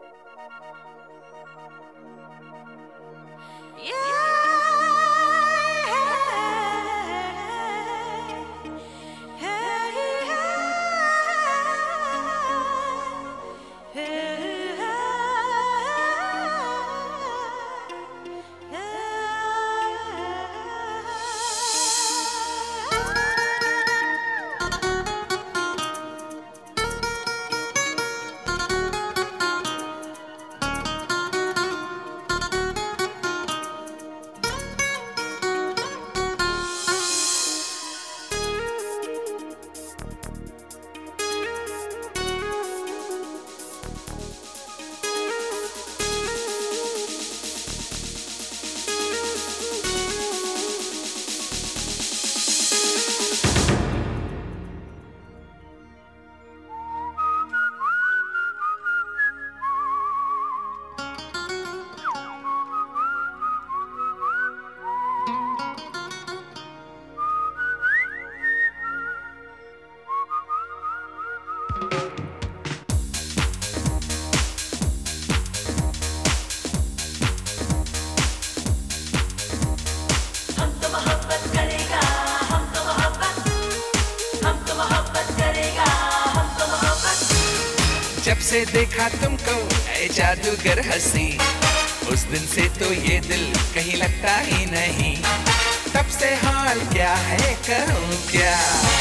जब से देखा तुमको ऐ जादूगर हंसी, उस दिन से तो ये दिल कहीं लगता ही नहीं। तब से हाल क्या है करूं क्या,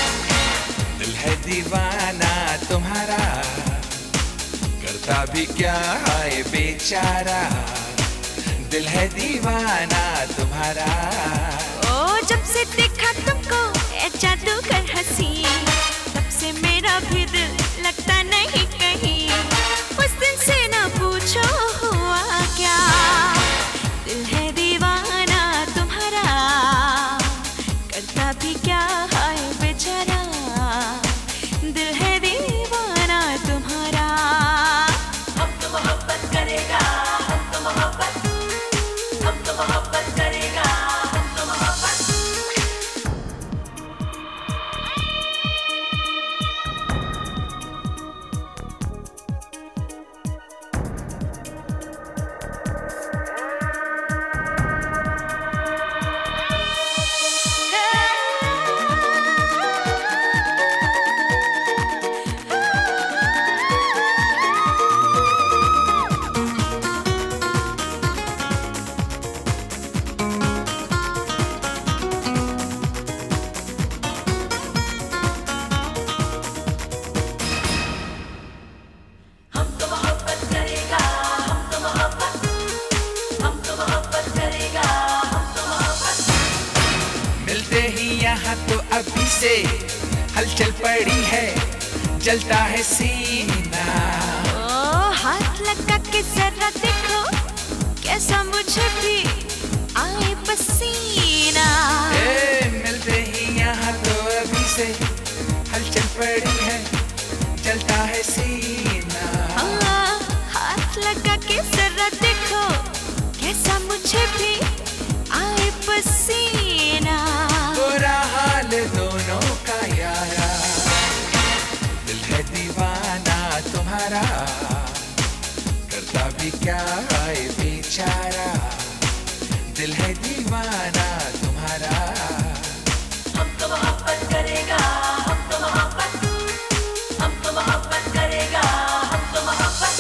दिल है दीवाना तुम्हारा, करता भी क्या है बेचारा, दिल है दीवाना तुम्हारा। ओ जब से देखा तुमको ऐ जादूगर हंसी, तब से मेरा भी दिल लगता नहीं कहीं। उस दिन से न पूछो हुआ क्या, दिल है दीवाना तुम्हारा, करता भी क्या है बेचारा, दिल है दीवाना तुम्हारा। हम तो मोहब्बत करेगा, हम तो मोहब्बत, हम तो मोहब्बत करेगा, हम तो मोहब्बत। यहाँ तो अभी से हलचल पड़ी है, जलता है सीना। ओ हाथ लगा के जरा देखो, कैसा मुझे भी आए पसीना। मिलते ही यहाँ तो अभी से हलचल पड़ी है, जलता है सीना। हाथ लगा के जरा देखो, कैसा मुझे भी आए पसीना। बुरा हाल दोनों का यारा, दिल है दीवाना तुम्हारा, करता भी क्या है बेचारा, दिल है दीवाना तुम्हारा। हम तो मोहब्बत करेगा, हम तो मोहब्बत, हम तो मोहब्बत करेगा, हम तो मोहब्बत।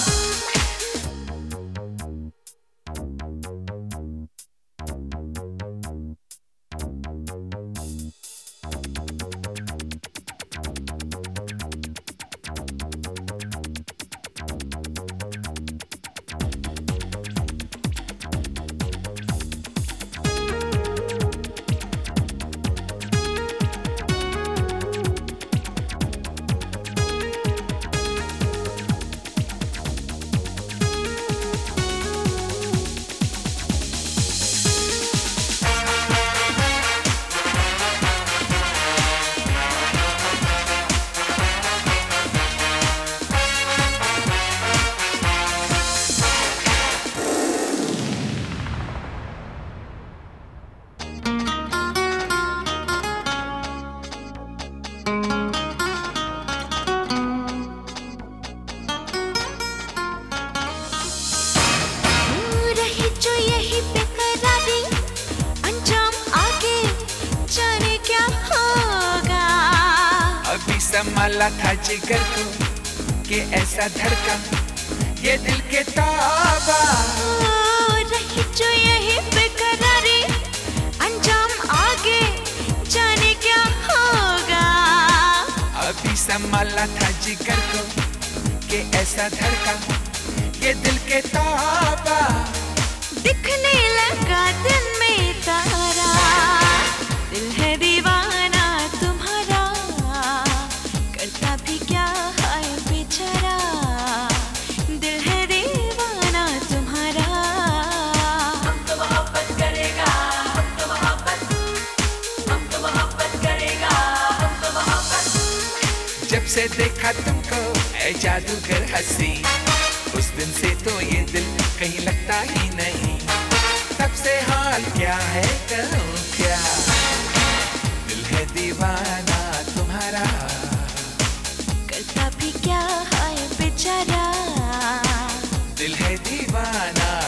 संभाला था जिगर को कि ऐसा धड़का ये दिल के ताबा। रही जो यही बेकरारी, अंजाम आगे जाने क्या होगा। अभी संभाला था जिगर को कि ऐसा धड़का ये दिल के ताबा। दिखने लगा दिन में तारा, दिल है दीवाना तुम्हारा, करता भी क्या है बेचारा, दिल है दीवाना तुम्हारा। हम तो मोहब्बत करेगा, हम तो मोहब्बत, हम तो मोहब्बत करेगा, हम तो मोहब्बत। जब से देखा तुमको ऐ जादूगर हंसी, उस दिन से तो ये दिल कहीं लगता ही नहीं। तब से हाल क्या है कहूँ क्या, दिल है दीवाना तुम्हारा, करता भी क्या है बेचारा, दिल है दीवाना